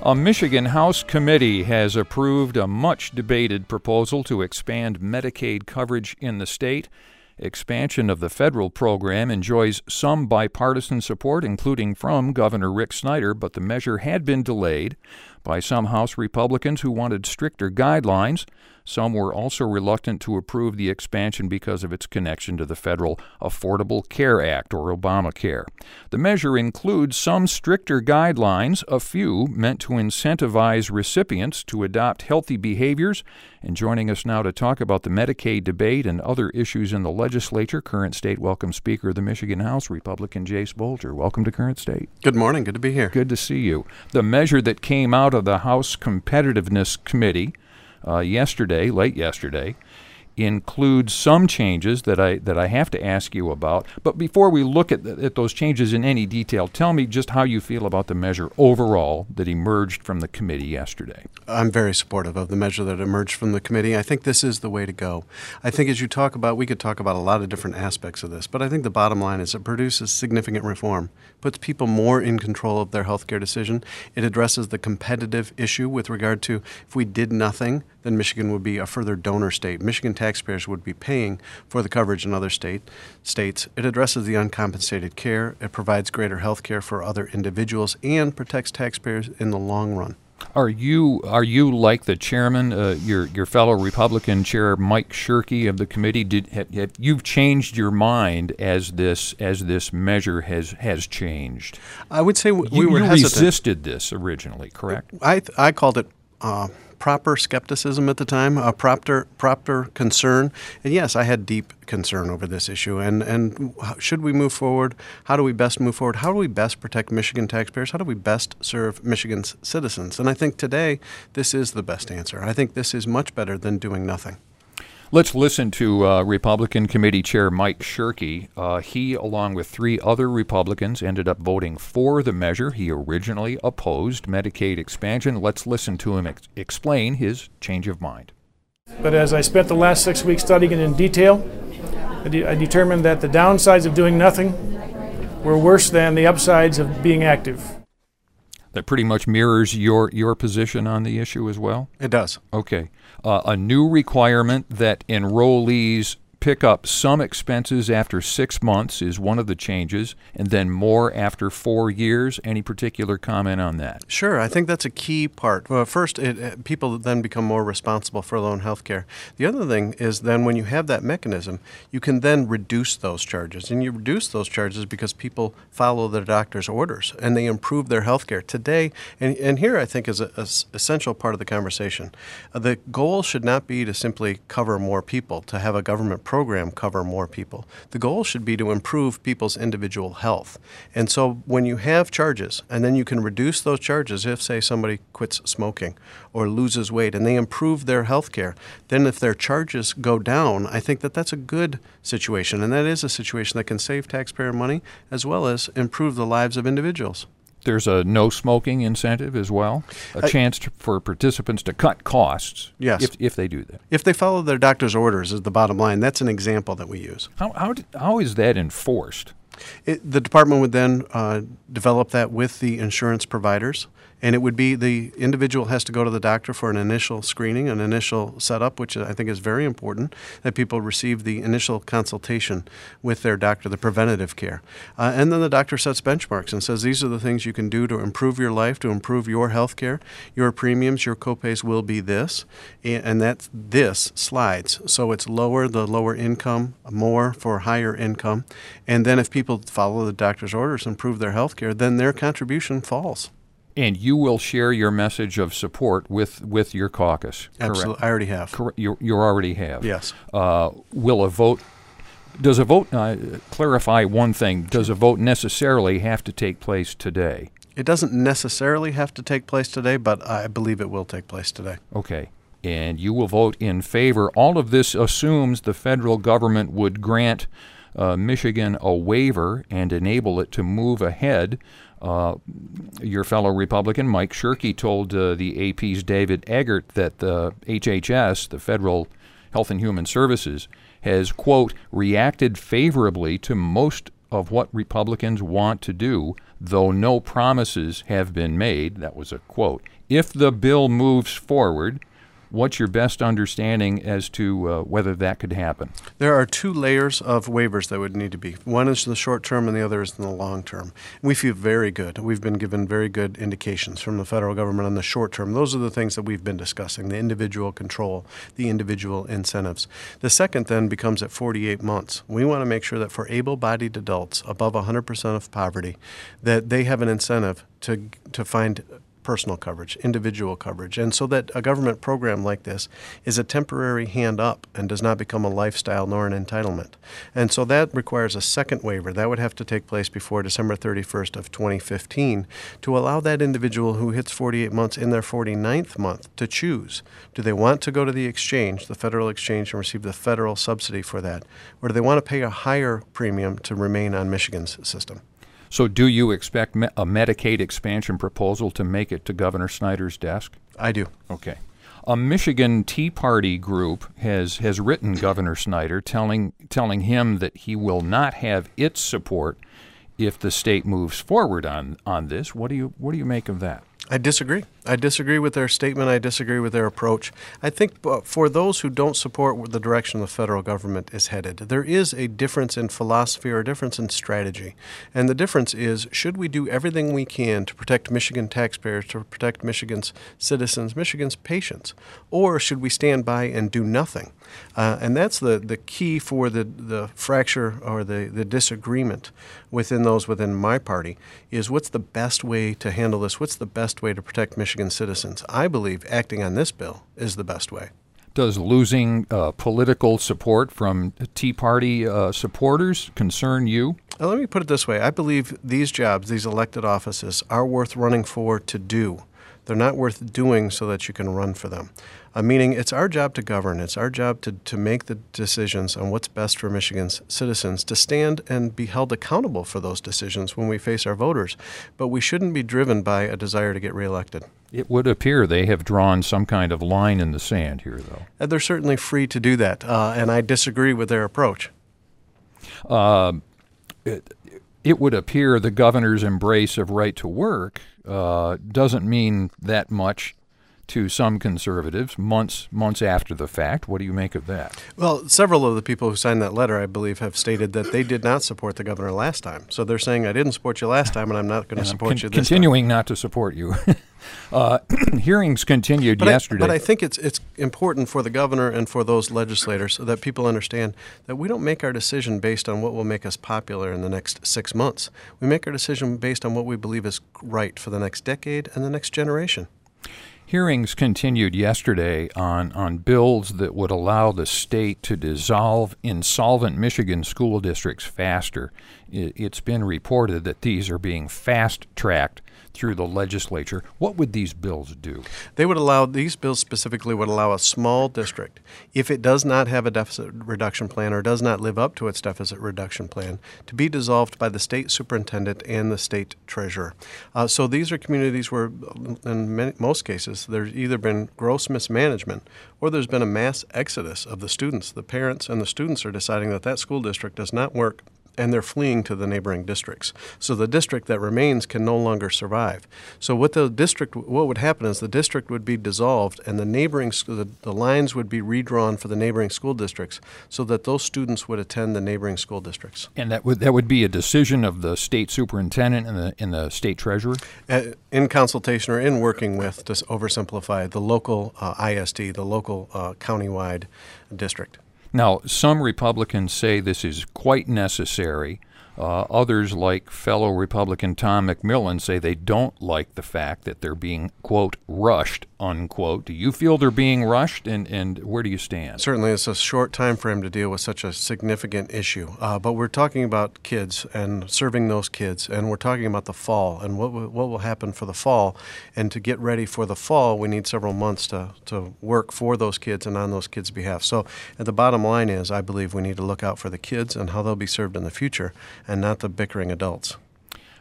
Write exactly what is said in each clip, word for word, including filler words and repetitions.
A Michigan House committee has approved a much-debated proposal to expand Medicaid coverage in the state. Expansion of the federal program enjoys some bipartisan support, including from Governor Rick Snyder, but the measure had been delayed by some House Republicans who wanted stricter guidelines. Some were also reluctant to approve the expansion because of its connection to the federal Affordable Care Act, or Obamacare. The measure includes some stricter guidelines, a few meant to incentivize recipients to adopt healthy behaviors. And joining us now to talk about the Medicaid debate and other issues in the legislature, Current State Welcome Speaker of the Michigan House, Republican Jase Bolger. Welcome to Current State. Good morning. Good to be here. Good to see you. The measure that came out of the House Competitiveness Committee Uh, yesterday, late yesterday, includes some changes that I that I have to ask you about. But before we look at, th- at those changes in any detail, tell me just how you feel about the measure overall that emerged from the committee yesterday. I'm very supportive of the measure that emerged from the committee. I think this is the way to go. I think as you talk about, we could talk about a lot of different aspects of this, but I think the bottom line is it produces significant reform, puts people more in control of their health care decision. It addresses the competitive issue with regard to if we did nothing, then Michigan would be a further donor state. Michigan taxpayers would be paying for the coverage in other state states. It addresses the uncompensated care. It provides greater health care for other individuals and protects taxpayers in the long run. Are you are you like the chairman, uh, your your fellow Republican chair Mike Shirkey of the committee? Did have, have, you've changed your mind as this as this measure has has changed? I would say w- you, we were you hesitant. resisted this originally, correct? I th- I called it Uh, proper skepticism at the time, a proper proper concern. And yes, I had deep concern over this issue. And, and should we move forward? How do we best move forward? How do we best protect Michigan taxpayers? How do we best serve Michigan's citizens? And I think today this is the best answer. I think this is much better than doing nothing. Let's listen to uh, Republican Committee Chair Mike Shirkey. Uh, he, along with three other Republicans, ended up voting for the measure. He originally opposed Medicaid expansion. Let's listen to him ex- explain his change of mind. But as I spent the last six weeks studying it in detail, I, de- I determined that the downsides of doing nothing were worse than the upsides of being active. That pretty much mirrors your, your position on the issue as well? It does. Okay. Uh, a new requirement that enrollees pick up some expenses after six months is one of the changes, and then more after four years. Any particular comment on that? Sure. I think that's a key part. Well, first, it, it, people then become more responsible for their own health care. The other thing is then when you have that mechanism, you can then reduce those charges. And you reduce those charges because people follow their doctor's orders and they improve their health care. Today, and, and here I think is an essential part of the conversation, uh, the goal should not be to simply cover more people, to have a government program cover more people. The goal should be to improve people's individual health. And so when you have charges, and then you can reduce those charges if, say, somebody quits smoking or loses weight and they improve their health care, then if their charges go down, I think that that's a good situation. And that is a situation that can save taxpayer money as well as improve the lives of individuals. There's a no smoking incentive as well, a I, chance to, for participants to cut costs. Yes. if, if they do that. If they follow their doctor's orders is the bottom line. That's an example that we use. How how, did, how is that enforced? It, the department would then uh, develop that with the insurance providers, and it would be the individual has to go to the doctor for an initial screening, an initial setup, which I think is very important, that people receive the initial consultation with their doctor, the preventative care. Uh, and then the doctor sets benchmarks and says, these are the things you can do to improve your life, to improve your health care. Your premiums, your copays will be this, and, and that this slides. So it's lower, the lower income, more for higher income. And then if people follow the doctor's orders and improve their health care, then their contribution falls. And you will share your message of support with, with your caucus, correct? Absolutely. I already have. Correct. You, you already have. Yes. Uh, will a vote, does a vote, uh, clarify one thing, does a vote necessarily have to take place today? It doesn't necessarily have to take place today, but I believe it will take place today. Okay. And you will vote in favor. All of this assumes the federal government would grant uh, Michigan a waiver and enable it to move ahead. Uh, your fellow Republican, Mike Shirkey, told uh, the A P's David Eggert that the H H S, the Federal Health and Human Services, has, quote, reacted favorably to most of what Republicans want to do, though no promises have been made. That was a quote. If the bill moves forward, what's your best understanding as to uh, whether that could happen? There are two layers of waivers that would need to be. One is the short term and the other is in the long term. We feel very good. We've been given very good indications from the federal government on the short term. Those are the things that we've been discussing, the individual control, the individual incentives. The second then becomes at forty-eight months. We want to make sure that for able-bodied adults above one hundred percent of poverty, that they have an incentive to to find personal coverage, individual coverage, and so that a government program like this is a temporary hand up and does not become a lifestyle nor an entitlement. And so that requires a second waiver. That would have to take place before December thirty-first of twenty fifteen to allow that individual who hits forty-eight months in their forty-ninth month to choose. Do they want to go to the exchange, the federal exchange, and receive the federal subsidy for that? Or do they want to pay a higher premium to remain on Michigan's system? So do you expect me- a Medicaid expansion proposal to make it to Governor Snyder's desk? I do. Okay. A Michigan Tea Party group has, has written Governor Snyder telling telling him that he will not have its support if the state moves forward on, on this. What do you what do you make of that? I disagree. I disagree with their statement. I disagree with their approach. I think uh, for those who don't support the direction the federal government is headed, there is a difference in philosophy or a difference in strategy. And the difference is, should we do everything we can to protect Michigan taxpayers, to protect Michigan's citizens, Michigan's patients, or should we stand by and do nothing? Uh, and that's the, the key for the, the fracture or the, the disagreement within those within my party is what's the best way to handle this? What's the best way to protect Michigan citizens? I believe acting on this bill is the best way. Does losing uh, political support from Tea Party uh, supporters concern you? Now, let me put it this way. I believe these jobs, these elected offices, are worth running for to do. They're not worth doing so that you can run for them. Uh, meaning it's our job to govern. It's our job to, to make the decisions on what's best for Michigan's citizens, to stand and be held accountable for those decisions when we face our voters. But we shouldn't be driven by a desire to get reelected. It would appear they have drawn some kind of line in the sand here, though. And they're certainly free to do that, uh, and I disagree with their approach. Uh, it, it would appear the governor's embrace of right to work uh, doesn't mean that much to some conservatives months months after the fact. What do you make of that? Well, several of the people who signed that letter, I believe, have stated that they did not support the governor last time. So they're saying, I didn't support you last time, and I'm not going to support con- you this continuing time. not to support you. uh, hearings continued but yesterday. I, but I think it's it's important for the governor and for those legislators so that people understand that we don't make our decision based on what will make us popular in the next six months. We make our decision based on what we believe is right for the next decade and the next generation. Hearings continued yesterday on, on bills that would allow the state to dissolve insolvent Michigan school districts faster. It's been reported that these are being fast-tracked through the legislature. What would these bills do? They would allow, these bills specifically would allow a small district, if it does not have a deficit reduction plan or does not live up to its deficit reduction plan, to be dissolved by the state superintendent and the state treasurer. Uh, so these are communities where, in many, most cases, there's either been gross mismanagement or there's been a mass exodus of the students. The parents and the students are deciding that that school district does not work, and they're fleeing to the neighboring districts. So the district that remains can no longer survive. So what the district, what would happen is the district would be dissolved, and the neighboring the, the lines would be redrawn for the neighboring school districts, so that those students would attend the neighboring school districts. And that would that would be a decision of the state superintendent and the and the state treasurer, uh, in consultation or in working with, to oversimplify, the local uh, I S D, the local uh, countywide district. Now, some Republicans say this is quite necessary. Uh, others, like fellow Republican Tom McMillan, say they don't like the fact that they're being, quote, rushed, unquote. Do you feel they're being rushed, and, and where do you stand? Certainly, it's a short time frame to deal with such a significant issue. Uh, but we're talking about kids and serving those kids, and we're talking about the fall and what w- what will happen for the fall. And to get ready for the fall, we need several months to, to work for those kids and on those kids' behalf. So at the bottom line is, I believe we need to look out for the kids and how they'll be served in the future, and not the bickering adults.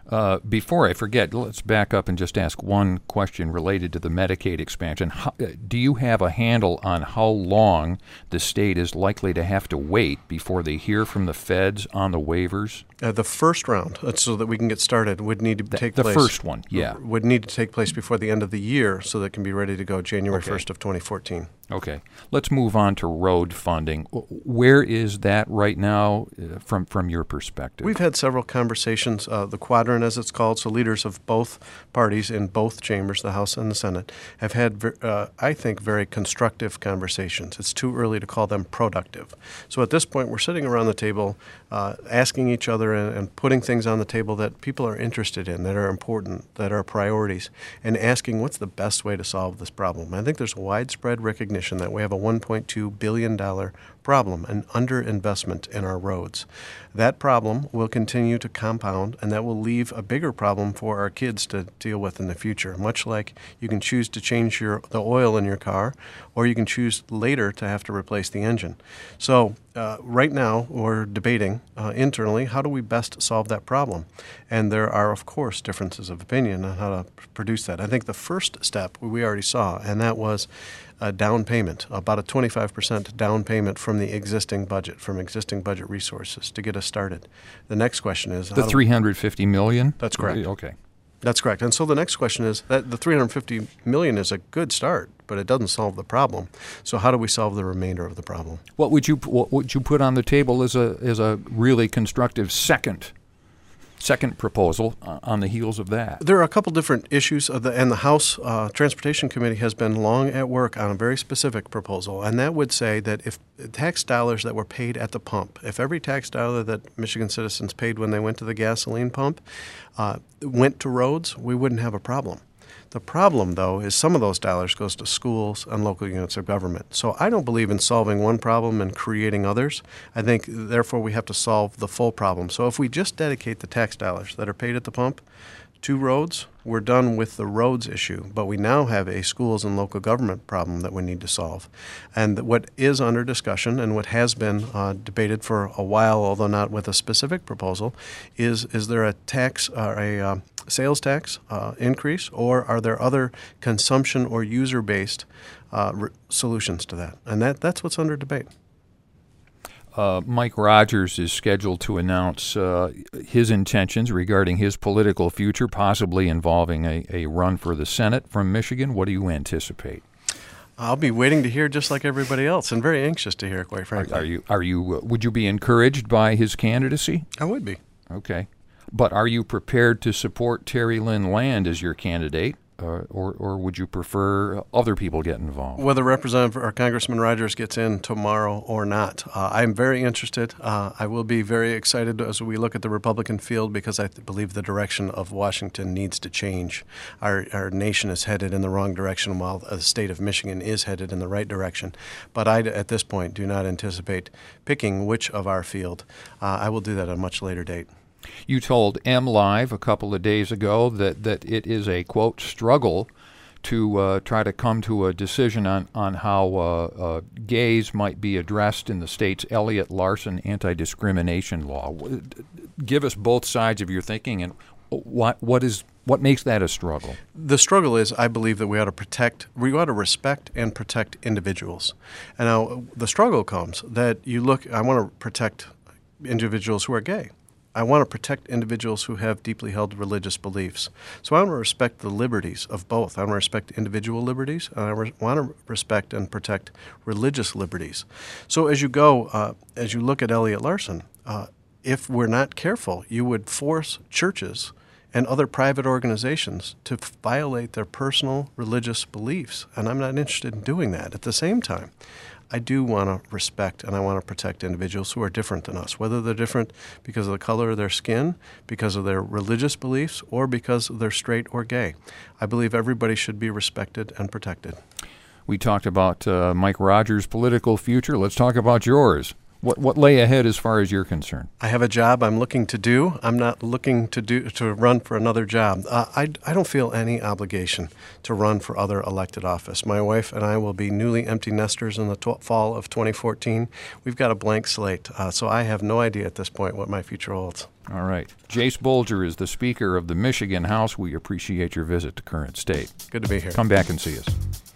Uh, before I forget, let's back up and just ask one question related to the Medicaid expansion. How, uh, do you have a handle on how long the state is likely to have to wait before they hear from the feds on the waivers? Uh, the first round, uh, so that we can get started, would need to The, take the place. first one, yeah. Would need to take place before the end of the year so that it can be ready to go January Okay. first of twenty fourteen. Okay. Let's move on to road funding. Where is that right now uh, from, from your perspective? We've had several conversations, uh, the quadrant as it's called, so leaders of both parties in both chambers, the House and the Senate, have had, ver- uh, I think, very constructive conversations. It's too early to call them productive. So at this point, we're sitting around the table uh, asking each other and, and putting things on the table that people are interested in, that are important, that are priorities, and asking what's the best way to solve this problem. I think there's widespread recognition that we have a one point two billion dollars problem, an underinvestment in our roads. That problem will continue to compound, and that will leave a bigger problem for our kids to deal with in the future, much like you can choose to change your the oil in your car, or you can choose later to have to replace the engine. So uh, right now, we're debating uh, internally, how do we best solve that problem? And there are, of course, differences of opinion on how to produce that. I think the first step we already saw, and that was a down payment, about a twenty-five percent down payment from the existing budget, from existing budget resources to get us started. The next question is... The three hundred fifty million dollars? That's correct. Okay. That's correct. And so the next question is that the three hundred fifty million dollars is a good start, but it doesn't solve the problem. So how do we solve the remainder of the problem? What would you what would you put on the table as a as a really constructive second second proposal uh, on the heels of that? There are a couple different issues, of the, and the House uh, Transportation Committee has been long at work on a very specific proposal, and that would say that if tax dollars that were paid at the pump, if every tax dollar that Michigan citizens paid when they went to the gasoline pump uh, went to roads, we wouldn't have a problem. The problem, though, is some of those dollars goes to schools and local units of government. So I don't believe in solving one problem and creating others. I think, therefore, we have to solve the full problem. So if we just dedicate the tax dollars that are paid at the pump to roads, we're done with the roads issue. But we now have a schools and local government problem that we need to solve. And what is under discussion and what has been uh, debated for a while, although not with a specific proposal, is is there a tax or a uh, sales tax uh, increase, or are there other consumption or user-based uh, re- solutions to that? And that that's what's under debate. Uh, Mike Rogers is scheduled to announce uh, his intentions regarding his political future, possibly involving a, a run for the Senate from Michigan. What do you anticipate? I'll be waiting to hear, just like everybody else, and very anxious to hear, quite frankly. Are, are you? Are you? Uh, would you be encouraged by his candidacy? I would be. Okay, but are you prepared to support Terry Lynn Land as your candidate? Uh, or, or would you prefer other people get involved? Whether Representative or Congressman Rogers gets in tomorrow or not, uh, I'm very interested. Uh, I will be very excited as we look at the Republican field, because I th- believe the direction of Washington needs to change. Our, our nation is headed in the wrong direction, while the state of Michigan is headed in the right direction. But I, at this point, do not anticipate picking which of our field. Uh, I will do that at a much later date. You told M Live a couple of days ago that, that it is a, quote, struggle to uh, try to come to a decision on, on how uh, uh, gays might be addressed in the state's Elliott Larson anti-discrimination law. Give us both sides of your thinking, and what what is what makes that a struggle? The struggle is, I believe, that we ought to protect, we ought to respect and protect individuals. And now the struggle comes that you look, I want to protect individuals who are gay. I want to protect individuals who have deeply held religious beliefs. So I want to respect the liberties of both. I want to respect individual liberties, and I re- want to respect and protect religious liberties. So as you go, uh, as you look at Elliott Larson, uh, if we're not careful, you would force churches and other private organizations to violate their personal religious beliefs, and I'm not interested in doing that. At the same time, I do want to respect and I want to protect individuals who are different than us, whether they're different because of the color of their skin, because of their religious beliefs, or because they're straight or gay. I believe everybody should be respected and protected. We talked about uh, Mike Rogers' political future. Let's talk about yours. What what lay ahead as far as you're concerned? I have a job I'm looking to do. I'm not looking to do to run for another job. Uh, I, I don't feel any obligation to run for other elected office. My wife and I will be newly empty nesters in the to- fall of twenty fourteen. We've got a blank slate, uh, so I have no idea at this point what my future holds. All right. Jace Bolger is the Speaker of the Michigan House. We appreciate your visit to Current State. Good to be here. Come back and see us.